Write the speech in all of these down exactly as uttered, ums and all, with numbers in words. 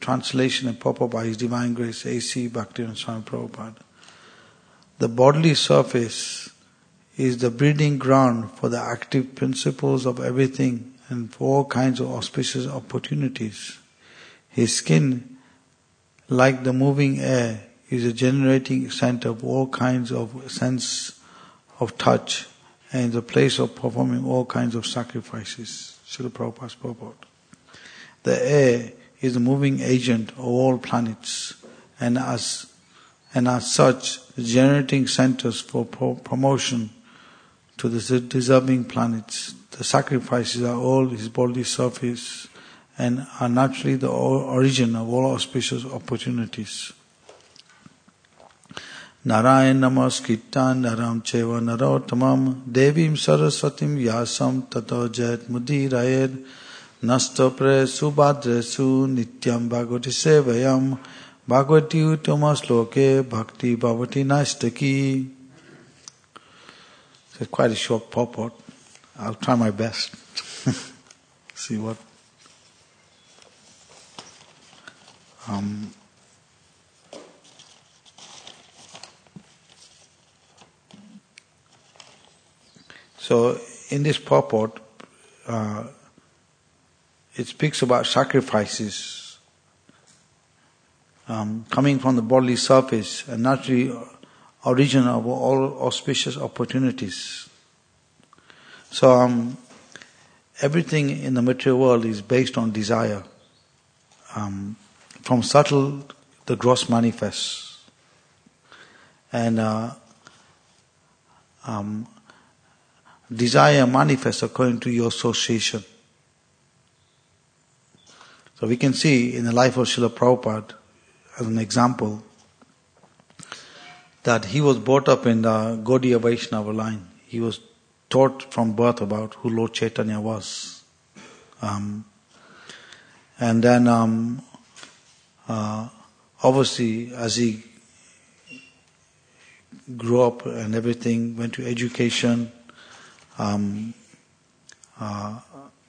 translation and purport by His Divine Grace A C Bhaktivinoda Swami Prabhupada. The bodily surface is the breeding ground for the active principles of everything and for all kinds of auspicious opportunities. His skin, like the moving air, is a generating center of all kinds of sense of touch and the place of performing all kinds of sacrifices. Srila Prabhupada's purport. The air is the moving agent of all planets, and as and as such, the generating centers for pro- promotion to the deserving planets. The sacrifices are all His bodily surface and are naturally the origin of all auspicious opportunities. Narayan namaskritan naram cheva narottamam devim saraswatim yasam tato jayat mudirayed nastapre subhadresu nityam bhagavati sevayam bhagavati uttama sloke bhakti bhavati nastaki. It's quite a short purport. I'll try my best. See what um So, in this purport, uh, it speaks about sacrifices um, coming from the bodily surface and naturally origin of all auspicious opportunities. So, um, everything in the material world is based on desire. Um, from subtle, the gross manifests. And uh, um, desire manifests according to your association. So we can see in the life of Srila Prabhupada, as an example, that he was brought up in the Gaudiya Vaishnava line. He was taught from birth about who Lord Chaitanya was. Um, and then, um, uh, obviously, as he grew up and everything, went to education, Um, uh,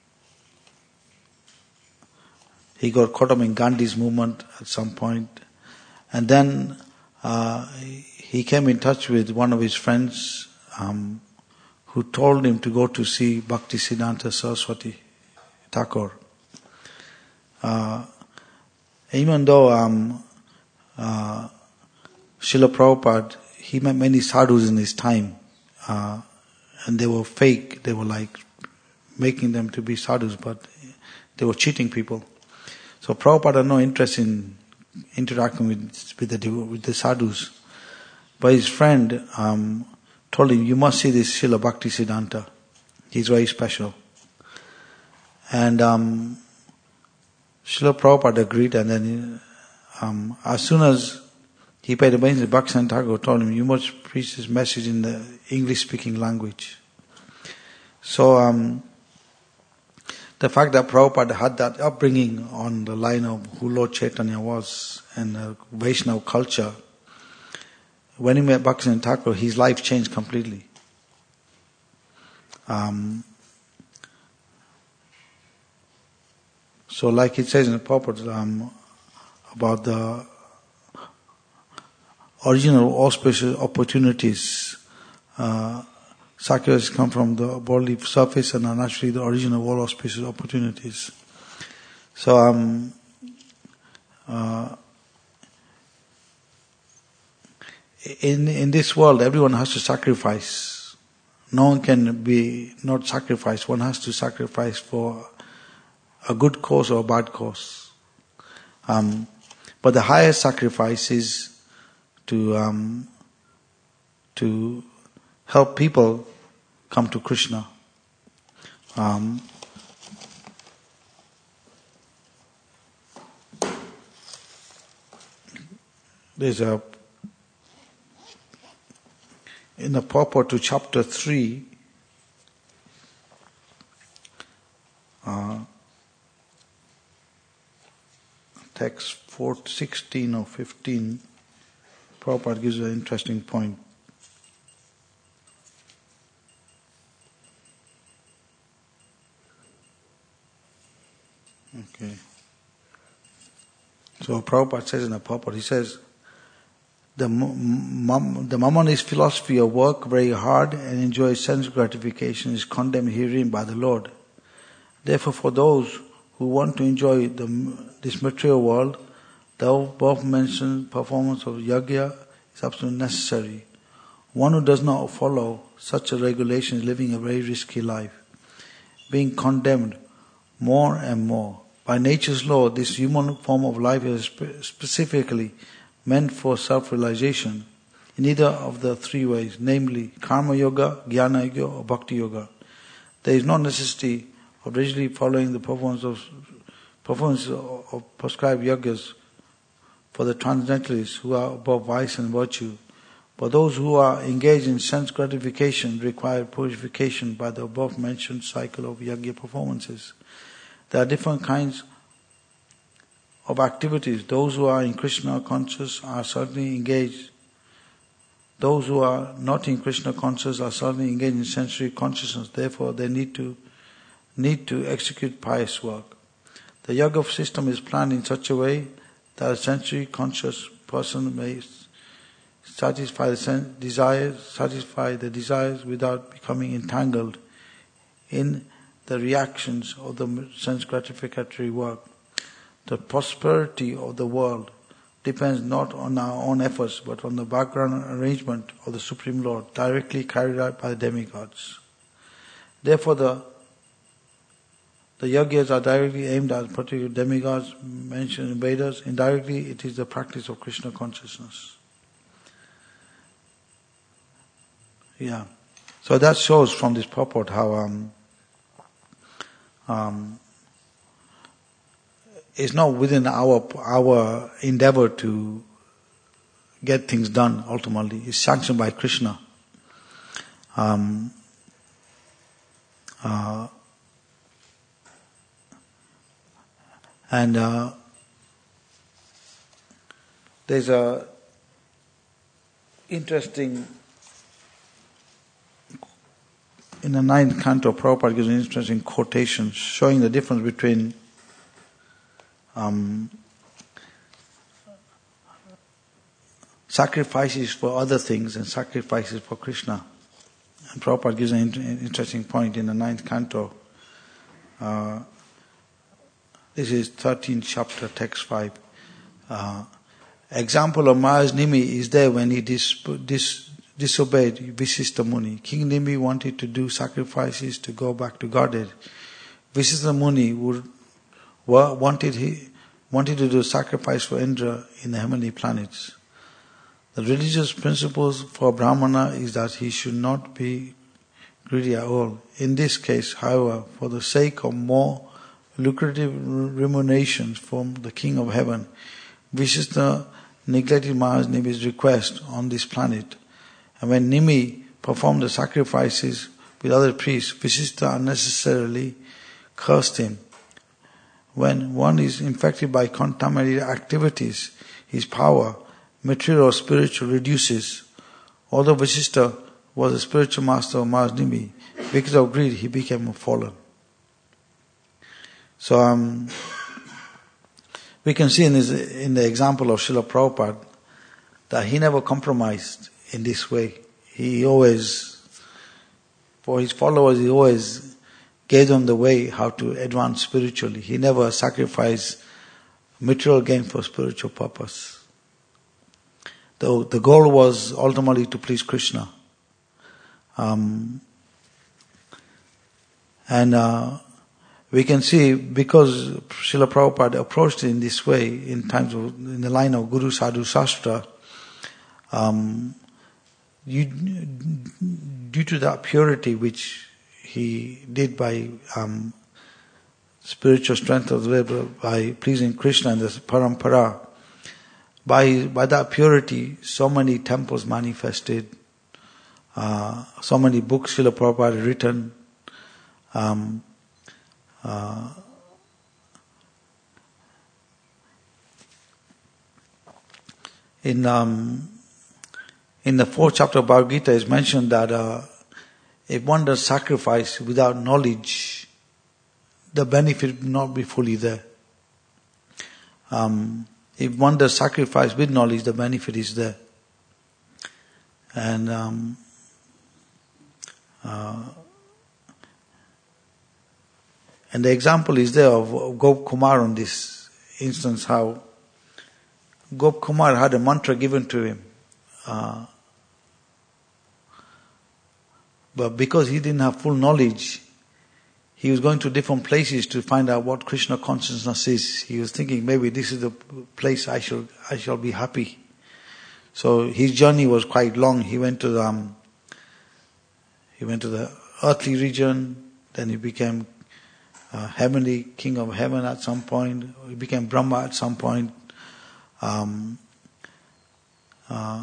he got caught up in Gandhi's movement at some point, and then uh, he came in touch with one of his friends um, who told him to go to see Bhaktisiddhanta Saraswati Thakur. Uh, even though um, uh, Srila Prabhupada, he met many sadhus in his time, uh, and they were fake, they were like making them to be sadhus, but they were cheating people. So Prabhupada had no interest in interacting with, with, the, with the sadhus. But his friend um, told him, you must see this Srila Bhaktisiddhanta. He's very special. And um, Srila Prabhupada agreed, and then um, as soon as he paid obedience, Bhaktisiddhanta Thakur told him, you must preach this message in the English-speaking language. So, um, the fact that Prabhupada had that upbringing on the line of who Lord Chaitanya was and the Vaishnava culture, when he met Bhaktisiddhanta Thakur, his life changed completely. Um, so, like it says in the purport um, about the original auspicious opportunities, uh, sacrifices come from the bodily surface and are naturally the origin of all auspicious opportunities. So, um, uh, in in this world, everyone has to sacrifice. No one can be not sacrificed. One has to sacrifice for a good cause or a bad cause. Um, but the highest sacrifice is to um, to help people come to Krishna. Um, there's a in the purport to chapter three, uh, text four sixteen or fifteen. Prabhupada gives an interesting point. Okay. So Prabhupada says in the purport, he says, the, the Mamonist philosophy of work very hard and enjoy sense gratification is condemned herein by the Lord. Therefore, for those who want to enjoy the, this material world, the above mentioned performance of yajna is absolutely necessary. One who does not follow such a regulation is living a very risky life, being condemned more and more. By nature's law, this human form of life is spe- specifically meant for self-realization in either of the three ways, namely karma yoga, jnana yoga or bhakti yoga. There is no necessity of rigidly following the performance of, performance of prescribed yogas for the transcendentalists who are above vice and virtue. But those who are engaged in sense gratification require purification by the above mentioned cycle of yajna performances. There are different kinds of activities. Those who are in Krishna conscious are certainly engaged. Those who are not in Krishna conscious are certainly engaged in sensory consciousness. Therefore, they need to need to execute pious work. The yoga system is planned in such a way that a sensory conscious person may satisfy the sen- desires, satisfy the desires without becoming entangled in the reactions of the sense gratificatory work. The prosperity of the world depends not on our own efforts but on the background arrangement of the Supreme Lord, directly carried out by the demigods. Therefore, the the yajnas are directly aimed at particular demigods mentioned in Vedas. Indirectly, it is the practice of Krishna consciousness. Yeah. So that shows from this purport how um, um, it's not within our our endeavor to get things done ultimately. It's sanctioned by Krishna. Um, uh, and uh, there's a interesting, in the ninth canto, Prabhupada gives an interesting quotation showing the difference between um, sacrifices for other things and sacrifices for Krishna. And Prabhupada gives an interesting point in the ninth canto. Uh, this is thirteenth chapter, text five. Uh, example of Maharaj Nimi is there when he dis, dis, disobeyed Vasishtha Muni. King Nimi wanted to do sacrifices to go back to Godhead. Vasishtha Muni would, wanted, he, wanted to do sacrifice for Indra in the heavenly planets. The religious principles for Brahmana is that he should not be greedy at all. In this case, however, for the sake of more lucrative remunerations from the King of Heaven, Vasishtha neglected Maharaj Nimi's request on this planet. And when Nimi performed the sacrifices with other priests, Vasishtha unnecessarily cursed him. When one is infected by contaminated activities, his power, material or spiritual, reduces. Although Vasishtha was the spiritual master of Maharaj Nimi, because of greed he became a fallen. So um, we can see in, this, in the example of Srila Prabhupada that he never compromised in this way. He always, for his followers, he always gave them the way how to advance spiritually. He never sacrificed material gain for spiritual purpose. The, the goal was ultimately to please Krishna. Um, and uh, we can see, because Srila Prabhupada approached it in this way, in times of, in the line of Guru Sadhu Sastra, um, you, due to that purity which he did by um, spiritual strength of the way, by pleasing Krishna and the parampara, by by that purity, so many temples manifested, uh, so many books Srila Prabhupada had written. Um, uh, in um, in the fourth chapter of Bhagavad Gita, is mentioned that uh, if one does sacrifice without knowledge, the benefit will not be fully there. Um, if one does sacrifice with knowledge, the benefit is there. And um, uh, and the example is there of Gop Kumar on this instance, how Gop Kumar had a mantra given to him. Uh, but because he didn't have full knowledge, he was going to different places to find out what Krishna consciousness is. He was thinking, maybe this is the place I shall I shall be happy. So his journey was quite long. He went to the, um, he went to the earthly region. Then he became uh, heavenly king of heaven at some point. He became Brahma at some point. Um, uh,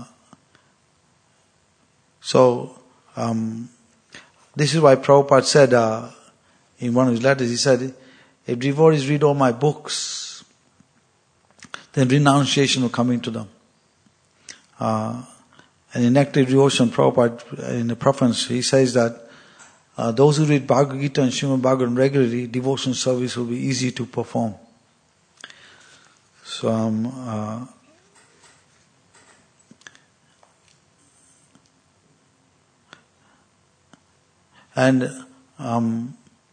so um, this is why Prabhupada said. Uh, In one of his letters, he said, if devotees read all my books, then renunciation will come into them. Uh, and in Nectar Devotion, Prabhupada, in the preference, he says that uh, those who read Bhagavad Gita and Srimad Bhagavatam regularly, devotion service will be easy to perform. So, um, uh, and um,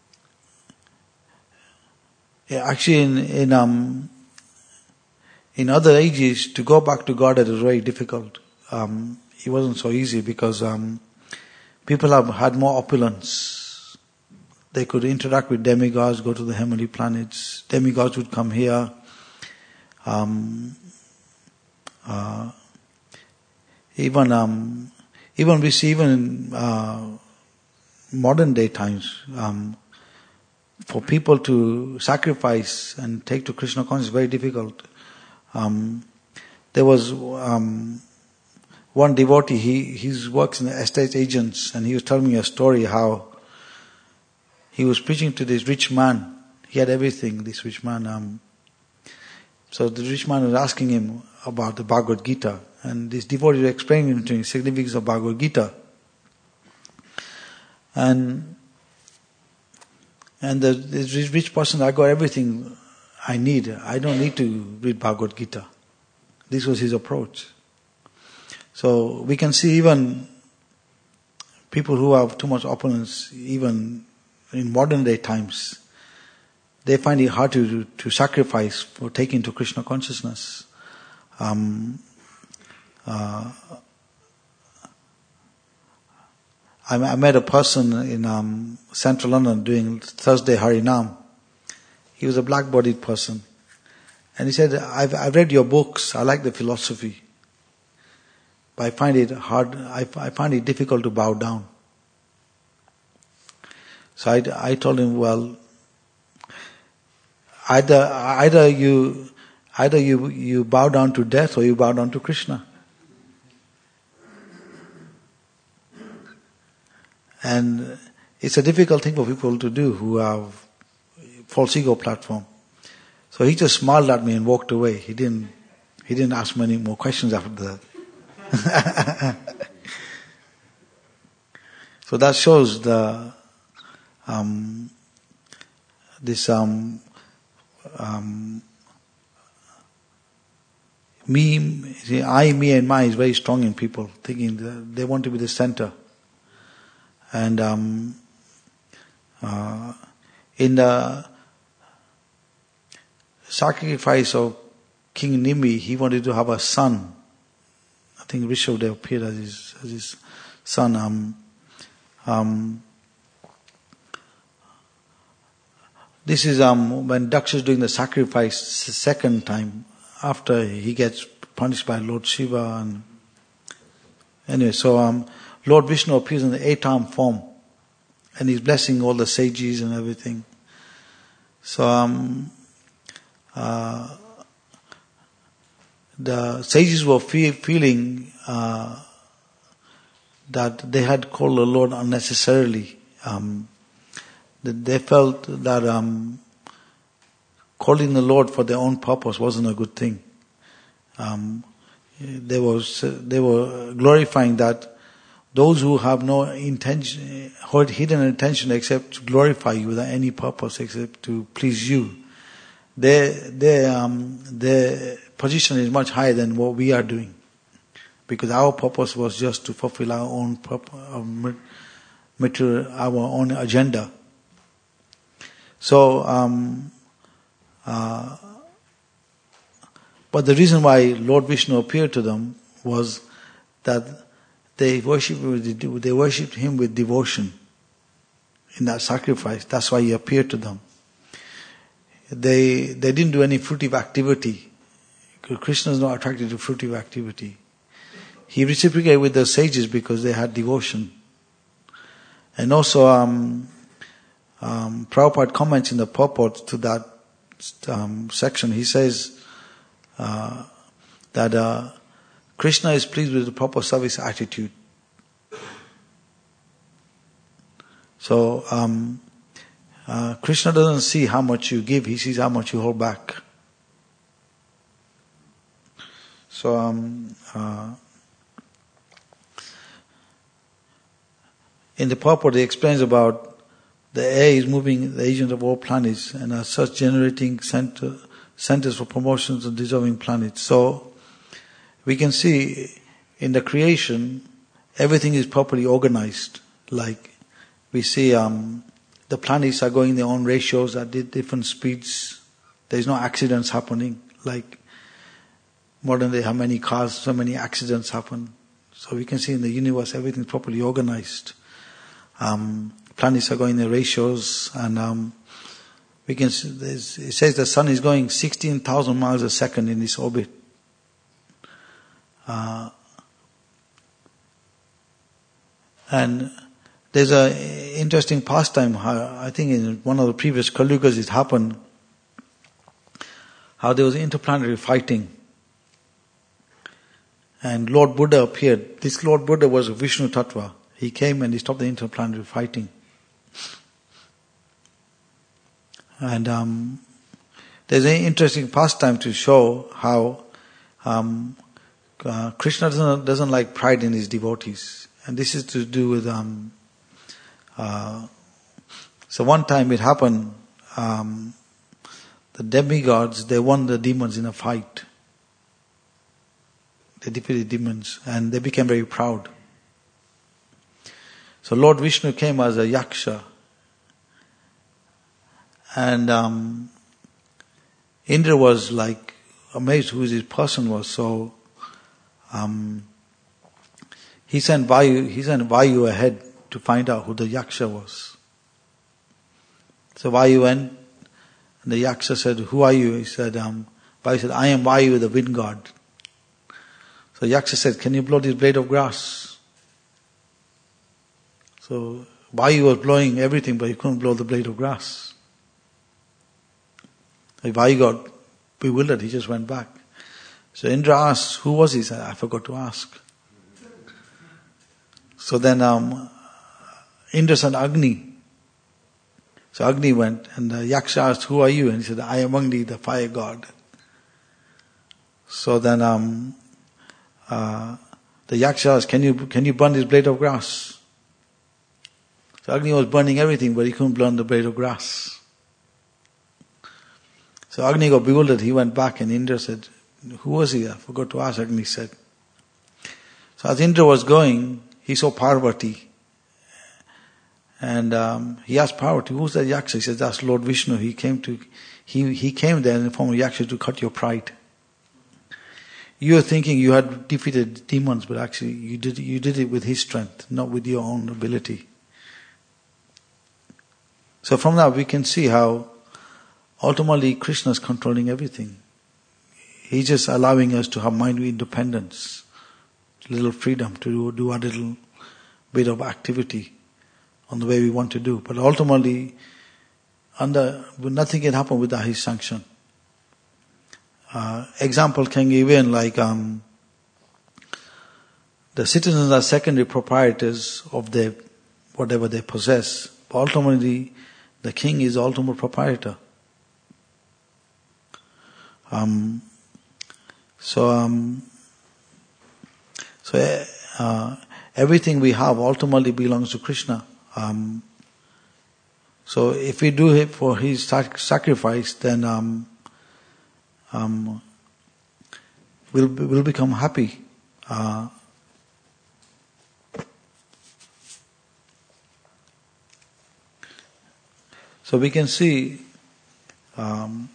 Yeah, actually, in in um in other ages, to go back to God, it was very difficult. Um, it wasn't so easy because um, people have had more opulence. They could interact with demigods, go to the heavenly planets. Demigods would come here. Um, uh, even um, even we see even in uh, modern day times. Um, For people to sacrifice and take to Krishna consciousness is very difficult. Um, there was um, one devotee, he, he works in the estate agents, and he was telling me a story how he was preaching to this rich man. He had everything, this rich man. Um, so the rich man was asking him about the Bhagavad Gita, and this devotee was explaining to him the significance of Bhagavad Gita. And And the, this rich person, I got everything I need. I don't need to read Bhagavad Gita. This was his approach. So we can see even people who have too much opulence, even in modern day times, they find it hard to to sacrifice for taking to Krishna consciousness. Um, uh, I met a person in um, central London doing Thursday Harinam. He was a black-bodied person. And he said, I've, I've read your books, I like the philosophy. But I find it hard, I, I find it difficult to bow down. So I, I told him, well, either, either you, either you, you bow down to death or you bow down to Krishna. And it's a difficult thing for people to do who have false ego platform. So he just smiled at me and walked away. He didn't, he didn't ask many more questions after that. So that shows the, um, this, um, um, me, see, I, me and my is very strong in people, thinking that they want to be the center. And um, uh, in the sacrifice of King Nimi, he wanted to have a son. I think Rishabdev appeared as his, as his son. Um, um, this is um, when Daksha is doing the sacrifice the second time, after he gets punished by Lord Shiva. And anyway, so um, Lord Vishnu appears in the eight-armed form, and he's blessing all the sages and everything. So um, uh, the sages were feel, feeling uh, that they had called the Lord unnecessarily. Um, that they felt that um, calling the Lord for their own purpose wasn't a good thing. Um, they was they were glorifying that. Those who have no intention, hidden intention except to glorify you without any purpose except to please you, they, they, um, they position is much higher than what we are doing. Because our purpose was just to fulfill our own purpose, our, material, our own agenda. So, um, uh, but the reason why Lord Vishnu appeared to them was that they worshipped, they worshipped him with devotion in that sacrifice. That's why he appeared to them. They they didn't do any fruitive activity. Krishna is not attracted to fruitive activity. He reciprocated with the sages because they had devotion. And also, um, um, Prabhupada comments in the purport to that um, section. He says uh, that uh, Krishna is pleased with the proper service attitude. So, um, uh, Krishna doesn't see how much you give, he sees how much you hold back. So, um, uh, in the purport, he explains about the air is moving, the agent of all planets, and as such generating center, centers for promotions of deserving planets. So, we can see in the creation, everything is properly organized. Like, we see um, the planets are going their own ratios at different speeds. There's no accidents happening. Like, modern day, how many cars, so many accidents happen. So we can see in the universe, everything's properly organized. Um, planets are going their ratios, and um, we can see, it says the sun is going sixteen thousand miles a second in its orbit. Uh, and there's a interesting pastime, I think in one of the previous Kalugas it happened, how there was interplanetary fighting. And Lord Buddha appeared. This Lord Buddha was a Vishnu Tattva. He came and he stopped the interplanetary fighting. And um, there's an interesting pastime to show how um, uh, Krishna doesn't, doesn't like pride in his devotees. And this is to do with... Um, uh, so one time it happened, um, the demigods, they won the demons in a fight. They defeated demons and they became very proud. So Lord Vishnu came as a yaksha. And um, Indra was like amazed who this person was. So um, he sent Vayu, he sent Vayu ahead to find out who the yaksha was. So Vayu went, and the yaksha said, "Who are you?" He said, um, Vayu said, "I am Vayu, the wind god." So yaksha said, "Can you blow this blade of grass?" So Vayu was blowing everything, but he couldn't blow the blade of grass. Vayu got bewildered, he just went back. So Indra asked, "Who was he?" He said, "I forgot to ask." So then um, Indra sent Agni. So Agni went, and the yaksha asked, "Who are you?" And he said, "I am Agni, the fire god." So then um, uh, the yaksha asked, "Can you can you burn this blade of grass?" So Agni was burning everything, but he couldn't burn the blade of grass. So Agni got bewildered. He went back, and Indra said, "Who was he?" I forgot to ask, Agni said. So as Indra was going, he saw Parvati. And um, he asked Parvati, "Who's that yaksha?" He said, "That's Lord Vishnu. He came to, he he came there in the form of yaksha to cut your pride. You were thinking you had defeated demons, but actually you did you did it with his strength, not with your own ability." So from that we can see how ultimately Krishna is controlling everything. He's just allowing us to have mind independence, little freedom to do, do a little bit of activity on the way we want to do. But ultimately, under nothing can happen without his sanction. Uh, example can give in like um, the citizens are secondary proprietors of their whatever they possess. But ultimately, the king is the ultimate proprietor. Um, so, um, so uh, everything we have ultimately belongs to Krishna. Um, so if we do it for his sac- sacrifice, then um, um, we'll, we'll become happy. Uh, so we can see um,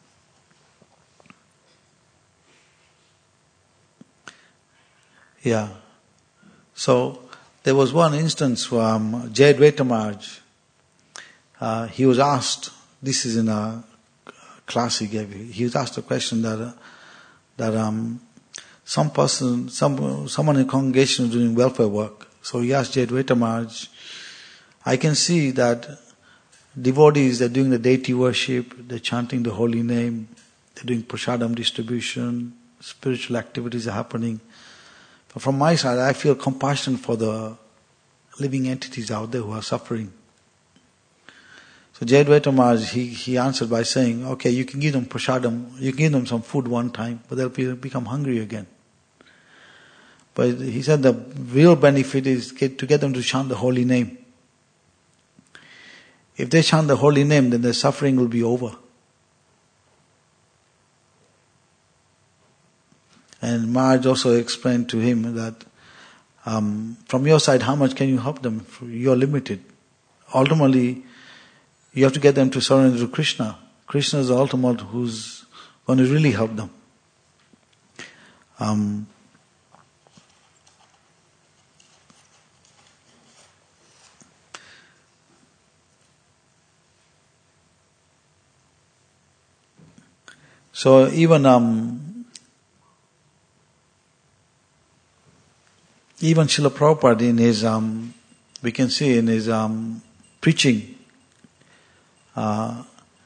yeah. So there was one instance from Jayadvaita Maharaj. Uh, he was asked, this is in a class he gave, he was asked a question that uh, that um, some person, some someone in the congregation is doing welfare work. So he asked Jayadvaita Maharaj, I can see that devotees, they're doing the deity worship, they're chanting the holy name, they're doing prasadam distribution, spiritual activities are happening. But from my side, I feel compassion for the living entities out there who are suffering. So Jayadvaita Maharaj, he, he answered by saying, okay, you can give them prasadam, you can give them some food one time, but they'll be, become hungry again. But he said the real benefit is get, to get them to chant the holy name. If they chant the holy name, then their suffering will be over. And Maharaj also explained to him that um, from your side, how much can you help them? You're limited. Ultimately, you have to get them to surrender to Krishna. Krishna is the ultimate who's going to really help them. Um, so even um, even Srila Prabhupada in his um, we can see in his um, preaching. Uh,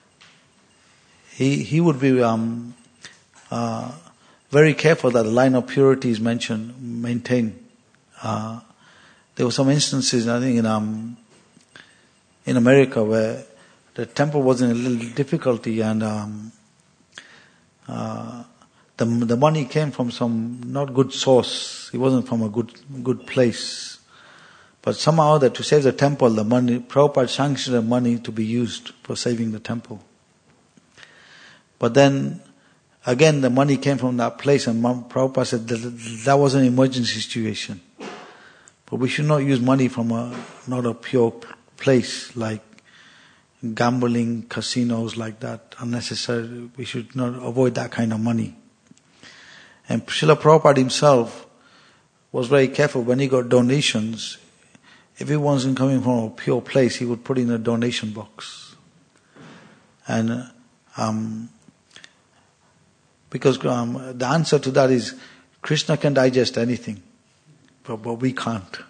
he he would be um, uh, very careful that the line of purity is mentioned, maintained. Uh, there were some instances, I think, in um, in America where the temple was in a little difficulty, and um, uh, the the money came from some not good source. It wasn't from a good good place. But somehow that to save the temple, the money, Prabhupada sanctioned the money to be used for saving the temple. But then, again, the money came from that place, and Prabhupada said that, that was an emergency situation. But we should not use money from a not a pure place, like gambling, casinos like that, unnecessary. We should not avoid that kind of money. And Srila Prabhupada himself was very careful when he got donations. If it wasn't coming from a pure place, he would put in a donation box. And um, because um, the answer to that is, Krishna can digest anything, but, but we can't.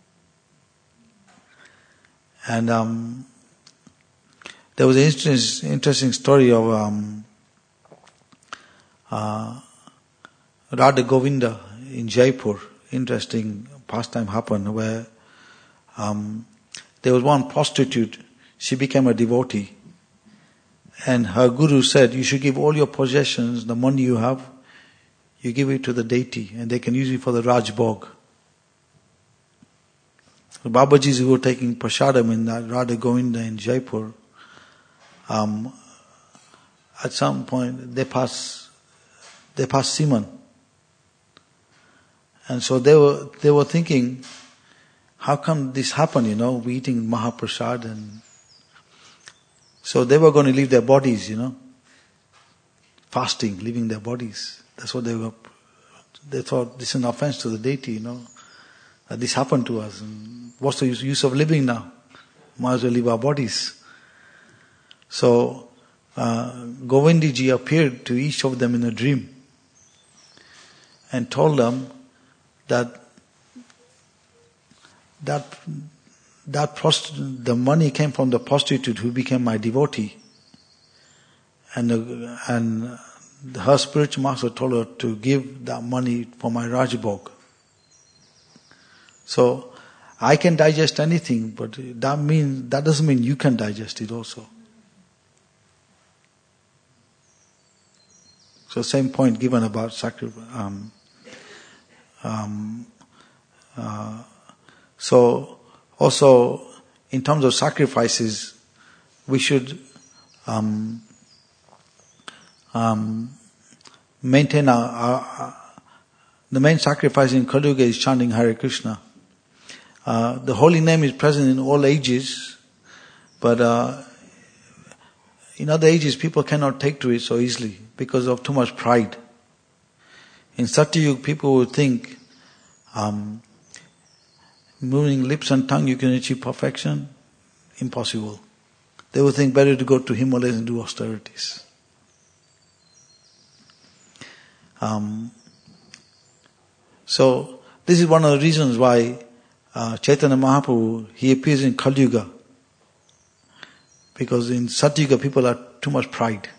And um, there was an interesting, interesting story of um, uh, Radha Govinda in Jaipur. Interesting pastime happened where Um, there was one prostitute, she became a devotee, and her guru said, you should give all your possessions, the money you have, you give it to the deity, and they can use it for the Raj Bhog. The Babajis who were taking prasadam in that Radha Govinda in Jaipur, um, at some point they passed, they passed Siman. And so they were, they were thinking, how come this happened, you know, we eating Mahaprasad, and so they were going to leave their bodies, you know, fasting, leaving their bodies. That's what they were, they thought this is an offense to the deity, you know, that this happened to us, and what's the use of living now? Might as well leave our bodies. So, uh, Govindiji appeared to each of them in a dream and told them that That that prost- the money came from the prostitute who became my devotee, and uh, and her spiritual master told her to give that money for my Rajbhog. So I can digest anything, but that means that doesn't mean you can digest it also. So same point given about sacrifice. Um, um, uh, So, also, in terms of sacrifices, we should um, um, maintain our, our, our the main sacrifice in Kali Yuga is chanting Hare Krishna. Uh, the holy name is present in all ages, but uh, in other ages people cannot take to it so easily because of too much pride. In Satyayuga people would think, um, moving lips and tongue you can achieve perfection. Impossible. They would think better to go to Himalayas and do austerities. Um, so this is one of the reasons why uh, Chaitanya Mahaprabhu, he appears in Kali Yuga. Because in Satyuga people are too much pride.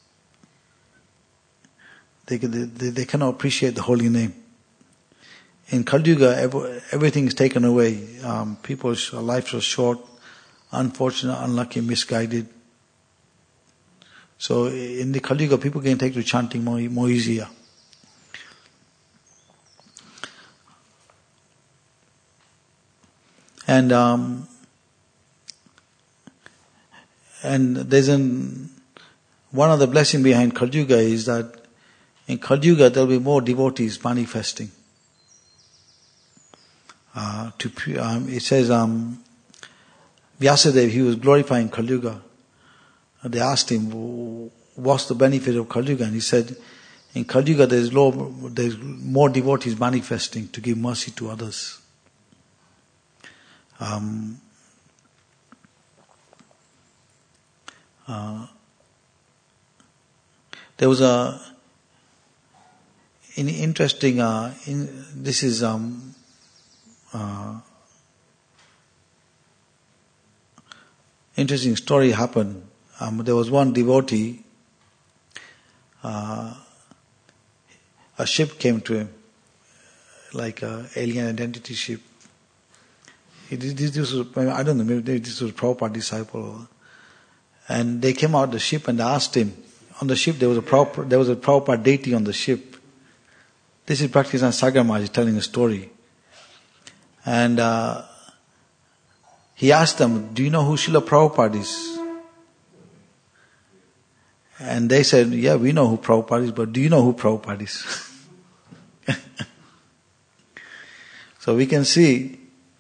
They, they, they cannot appreciate the holy name. In Kali Yuga, everything is taken away. Um, people's lives are short, unfortunate, unlucky, misguided. So in the Kali Yuga, people can take to chanting more, more easier. And um, and there's an one of the blessing behind Kali Yuga is that in Kali Yuga there will be more devotees manifesting. Uh, to um, it says um, Vyasadeva, he was glorifying Kali Yuga. And they asked him, "What's the benefit of Kali Yuga?" And he said, "In Kali Yuga there's, low, there's more devotees manifesting to give mercy to others." Um, uh, there was a an interesting. Uh, in, this is um, uh, interesting story happened. Um, there was one devotee. Uh, a ship came to him, like a alien identity ship. He, this was, I don't know, maybe this was a Prabhupada disciple. And they came out the ship and they asked him. On the ship there was a Prabhupada, there was a Prabhupada deity on the ship. This is Bhaktivedanta Sagar Maharaj telling a story. And uh, he asked them, "Do you know who Srila Prabhupada is?" And they said, "Yeah, we know who Prabhupada is, but do you know who Prabhupada is?" So we can see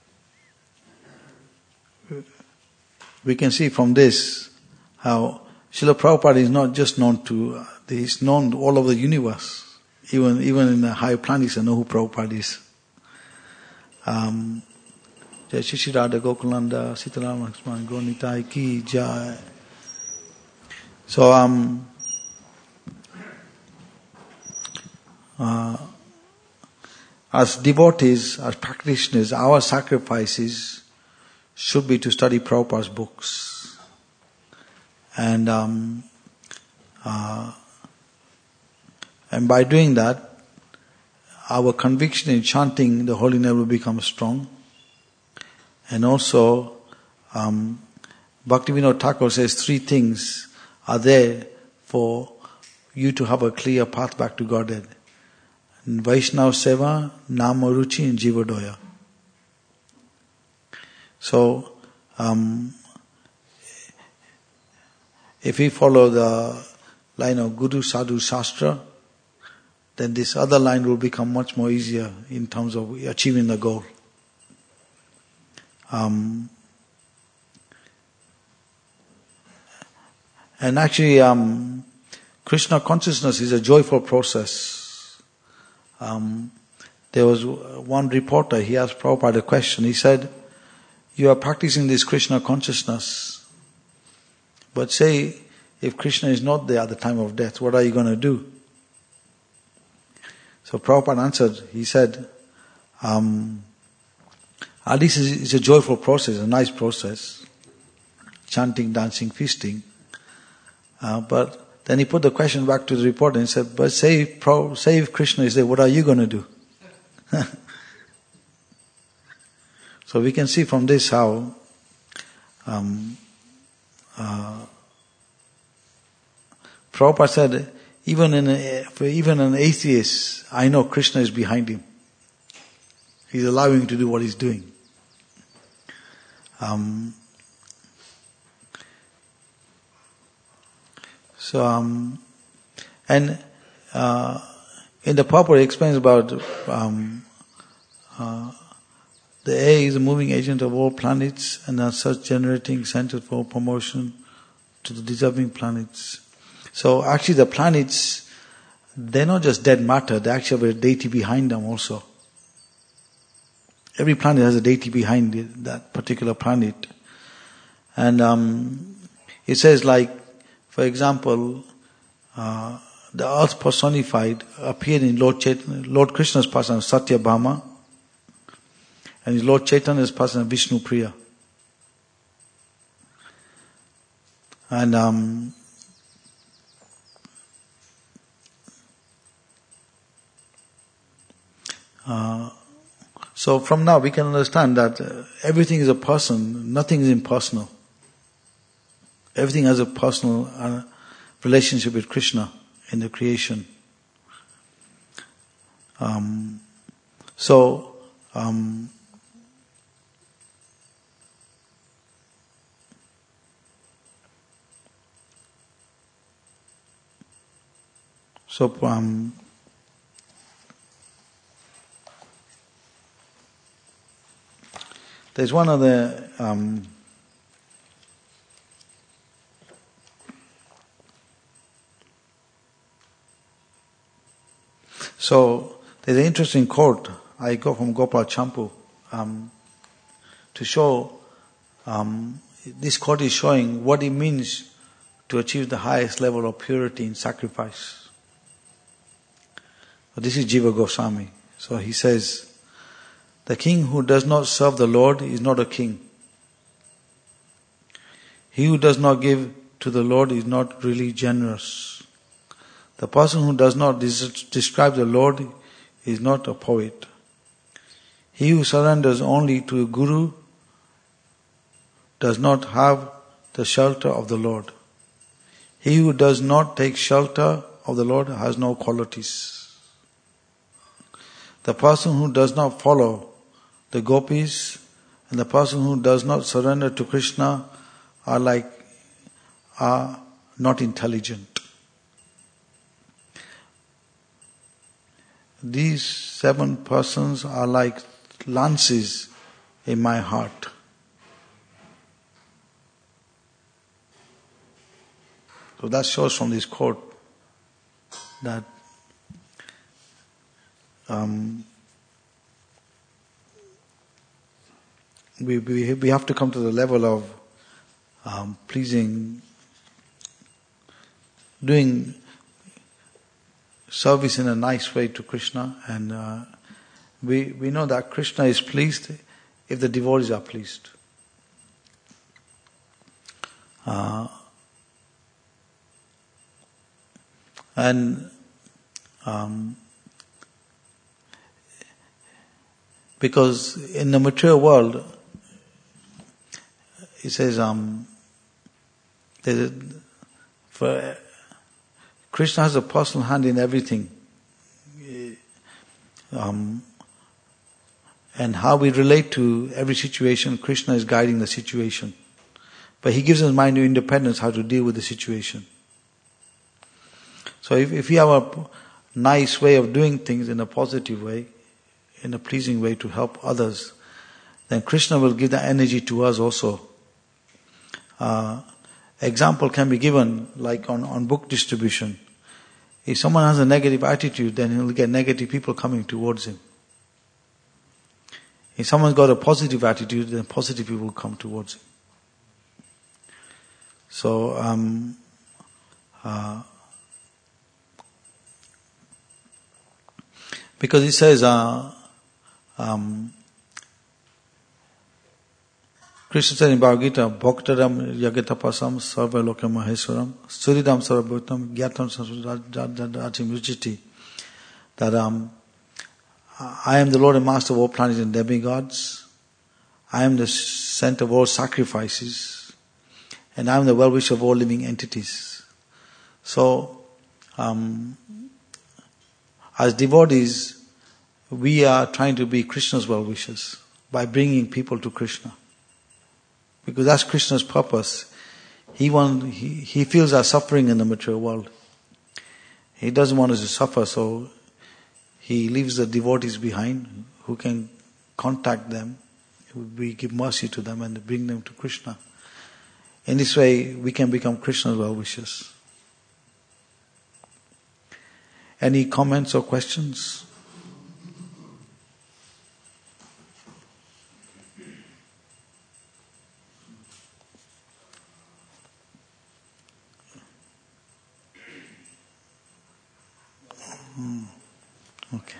We can see from this how Srila Prabhupada is not just known to, uh, he's known all over the universe. Even even in the higher planets, I know who Prabhupada is. Um, Jai Shri Radha Gokulanda Sitaram Lakshman Gonitai Ki Jai. So um, uh, as devotees, as practitioners, our sacrifices should be to study Prabhupada's books. And um, uh, and by doing that, our conviction in chanting the holy name will become strong. And also, um, Bhaktivinoda Thakur says three things are there for you to have a clear path back to Godhead. Vaishnava Seva, Nama Ruchi and Jivadoya. So, um, if we follow the line of Guru, Sadhu, Shastra, then this other line will become much more easier in terms of achieving the goal. Um, and actually, um, Krishna consciousness is a joyful process. Um, there was one reporter, he asked Prabhupada a question. He said, "You are practicing this Krishna consciousness, but say if Krishna is not there at the time of death, what are you going to do?" So Prabhupada answered, he said, um, at least it's a joyful process, a nice process, chanting, dancing, feasting. Uh, but then he put the question back to the reporter and said, "But say if, say if Krishna is there, what are you going to do?" So we can see from this how um, uh, Prabhupada said, even in a, for even an atheist, I know Krishna is behind him. He's allowing him to do what he's doing. Um, so, um, and uh, in the purport it explains about um, uh, the air is a moving agent of all planets and as such generating centers for promotion to the deserving planets. So actually the planets, they're not just dead matter, they actually have a deity behind them also. Every planet has a deity behind it, that particular planet. And um, it says like, for example, uh, the earth personified appeared in Lord Chaitanya, Lord Krishna's person Satyabhama, and his Lord Chaitanya's person Vishnu Priya. And um, uh, so from now we can understand that uh, everything is a person, nothing is impersonal. Everything has a personal uh, relationship with Krishna in the creation. Um, so, um, so um, there's one other um, So, there's an interesting quote I got from Gopal Champu um, to show, um, this quote is showing what it means to achieve the highest level of purity in sacrifice. So this is Jiva Goswami. So he says, the king who does not serve the Lord is not a king. He who does not give to the Lord is not really generous. The person who does not des- describe the Lord is not a poet. He who surrenders only to a guru does not have the shelter of the Lord. He who does not take shelter of the Lord has no qualities. The person who does not follow the gopis and the person who does not surrender to Krishna are like, are not intelligent. These seven persons are like lances in my heart. So that shows from this quote that um, we, we we have to come to the level of um, pleasing, doing service in a nice way to Krishna, and uh, we we know that Krishna is pleased if the devotees are pleased. Uh, and um, because in the material world, it says um, there's a, for Krishna has a personal hand in everything. Um, and how we relate to every situation, Krishna is guiding the situation. But he gives us mind to independence how to deal with the situation. So if, if we have a nice way of doing things in a positive way, in a pleasing way to help others, then Krishna will give that energy to us also. Uh, example can be given like on, on book distribution. If someone has a negative attitude, then he'll get negative people coming towards him. If someone's got a positive attitude, then positive people will come towards him. So, um, uh, because it says, uh, um, Krishna said in Bhagavad Gita, Bhaktaram Yagatapasam Sarva Loka Maheswaram Suridam Sarvabhutam Gyatam Sarvajati Mujiti, that um, I am the Lord and Master of all planets and demigods. I am the center of all sacrifices, and I am the well-wisher of all living entities. So, um, as devotees, we are trying to be Krishna's well-wishers by bringing people to Krishna. Because that's Krishna's purpose. He want, he, he feels our suffering in the material world. he doesn't want us to suffer, so he leaves the devotees behind who can contact them. We give mercy to them and bring them to Krishna. In this way, we can become Krishna's well-wishers. Any comments or questions? Hmm. Okay.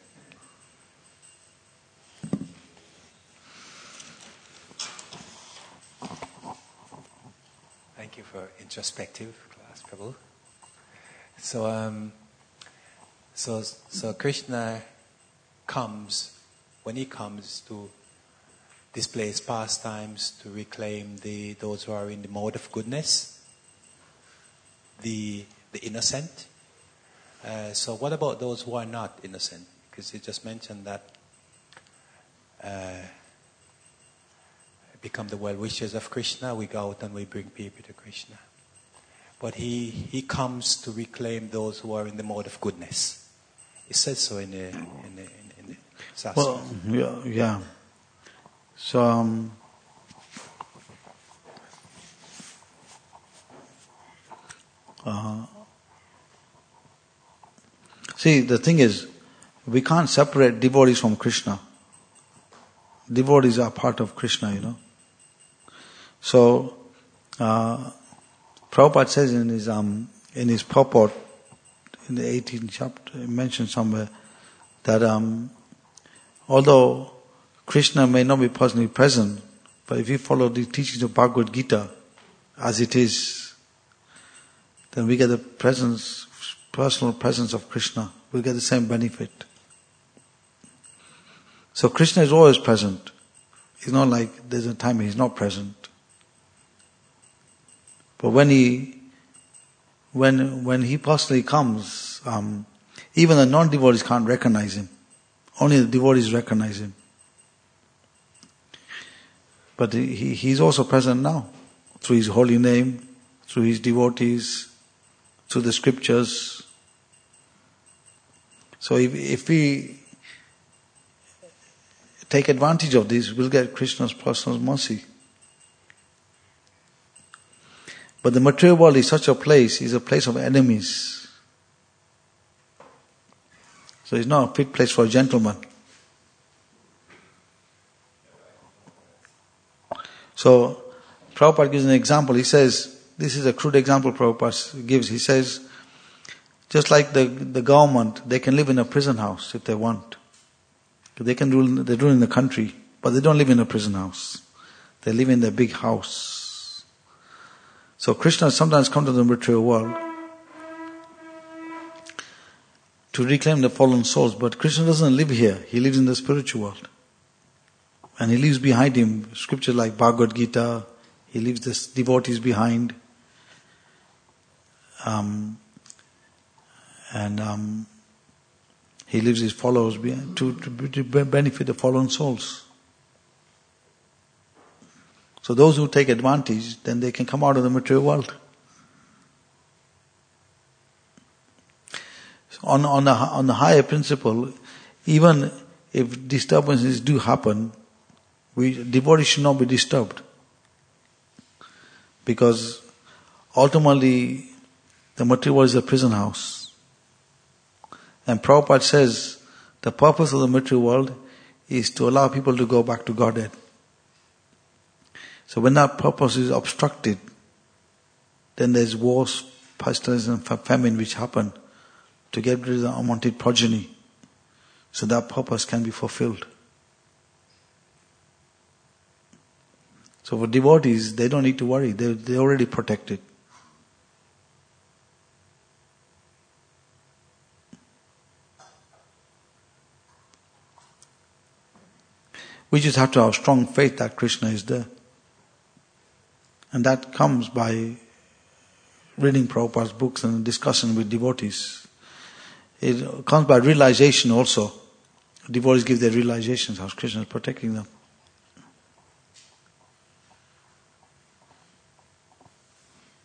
Thank you for introspective class, Prabhu. So, um, so, so Krishna comes, when he comes to display his pastimes, to reclaim the those who are in the mode of goodness, the the innocent. Uh, so, what about those who are not innocent? Because you just mentioned that uh, become the well-wishers of Krishna. We go out and we bring people to Krishna. But he he comes to reclaim those who are in the mode of goodness. It says so in the in the, in the Shastra. Well, yeah, yeah. So, um, uh, see, the thing is, we can't separate devotees from Krishna. Devotees are part of Krishna, you know. So, uh, Prabhupada says in his um, in his purport, in the eighteenth chapter, he mentioned somewhere that um, although Krishna may not be personally present, but if we follow the teachings of Bhagavad Gita as it is, then we get the presence, personal presence of Krishna. We get the same benefit. So Krishna is always present. It's not like there's a time he's not present. But when he, when when he personally comes, um, even the non-devotees can't recognize him. Only the devotees recognize him. But he he's also present now, through his holy name, through his devotees, through the scriptures. So if if we take advantage of this, we'll get Krishna's personal mercy. But the material world is such a place, is a place of enemies. So it's not a fit place for a gentleman. So Prabhupada gives an example. He says, this is a crude example Prabhupada gives. He says, just like the, the government, they can live in a prison house if they want. They can rule, they rule in the country, but they don't live in a prison house. They live in their big house. So Krishna sometimes comes to the material world to reclaim the fallen souls, but Krishna doesn't live here. He lives in the spiritual world. And he leaves behind him scriptures like Bhagavad Gita. He leaves the devotees behind. Um, and um, he leaves his followers behind to, to, to benefit the fallen souls. So those who take advantage, then they can come out of the material world. So on, on, the, on the higher principle, even if disturbances do happen, we, devotees should not be disturbed. Because ultimately, the material world is a prison house. And Prabhupada says, the purpose of the material world is to allow people to go back to Godhead. So when that purpose is obstructed, then there's wars, pestilence and famine which happen to get rid of the unwanted progeny. So that purpose can be fulfilled. So for devotees, they don't need to worry. They, they're already protected. We just have to have strong faith that Krishna is there. And that comes by reading Prabhupada's books and discussing with devotees. It comes by realization also. Devotees give their realizations how Krishna is protecting them.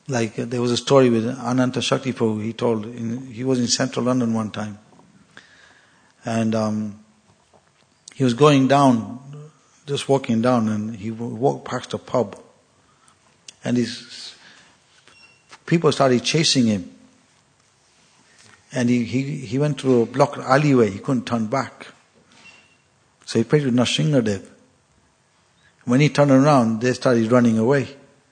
Like uh, there was a story with Ananta Shakti Prabhu, he told, in, he was in central London one time. And um, he was going down, just walking down, and he walked past a pub. And his people started chasing him. And he, he, he went through a blocked alleyway, he couldn't turn back. So he prayed with Nrsimhadev. When he turned around, they started running away.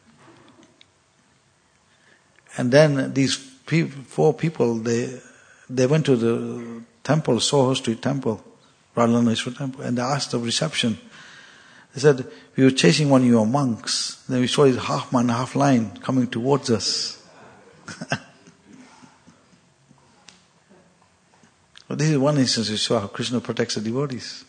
And then these people, four people, they they went to the temple, Soho Street Temple, Radhalaneshwar Temple, and they asked the reception. They said, we were chasing one of your monks. Then we saw his half man, half line coming towards us. Well, this is one instance you saw how Krishna protects the devotees.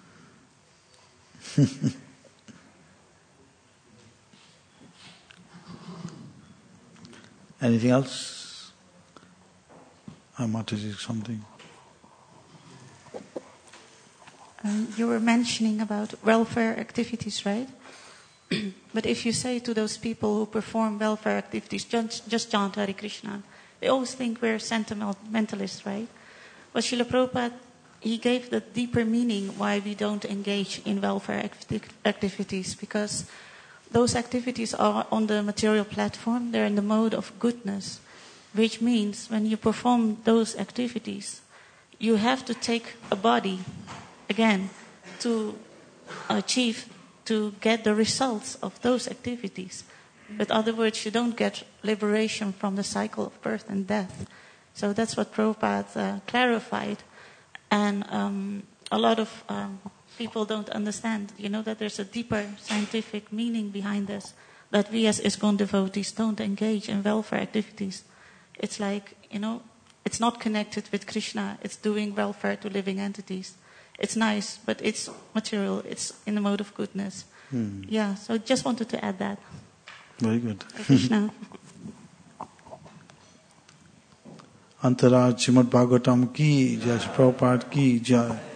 Anything else? I want to do something. Um, you were mentioning about welfare activities, right? But if you say to those people who perform welfare activities, just, just chant Hare Krishna, they always think we're sentimentalists, right? But Srila Prabhupada, he gave the deeper meaning why we don't engage in welfare acti- activities, because those activities are on the material platform, they're in the mode of goodness, which means when you perform those activities, you have to take a body, again, to achieve, to get the results of those activities. In other words, you don't get liberation from the cycle of birth and death. So that's what Prabhupada uh, clarified. And um, a lot of um, people don't understand, you know, that there's a deeper scientific meaning behind this, that we as ISKCON devotees don't engage in welfare activities. It's like, you know, it's not connected with Krishna, it's doing welfare to living entities. It's nice, but it's material, it's in the mode of goodness. Hmm. Yeah, so just wanted to add that. Very good. Krishna. Antaraj Srimad Bhagavatam ki jai, Prabhupada ki jai.